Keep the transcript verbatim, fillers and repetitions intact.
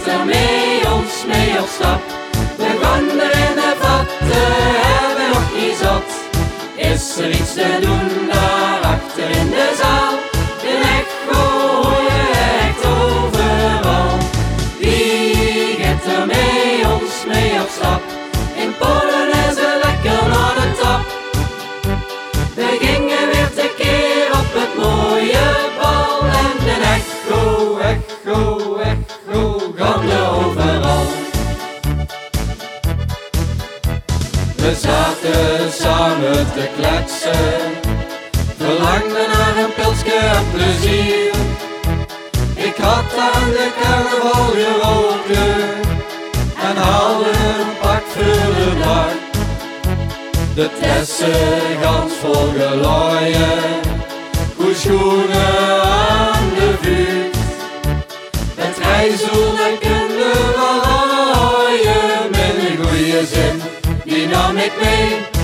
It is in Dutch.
er mee ons mee op stap? We gaan er in de vatten, hebben nog niet zat. Is er iets te doen daar achter in de zaal? De echo hoor je echt overal. Wie gaat er mee ons mee op stap? In Polen is het lekker naar de top. We gingen weer tekeer op het mooie bal. En de echo, echo, echo, gaan er overal. We zaten samen te kletsen, verlangden naar een pilsje en plezier. Ik had aan de carnaval geroken en haalde een pak voor de dag. De tessen gans vol gelooien, goed schoenen aan de vuur. Het rijzel en kunnen we hooien met een goeie zin, die nam ik mee.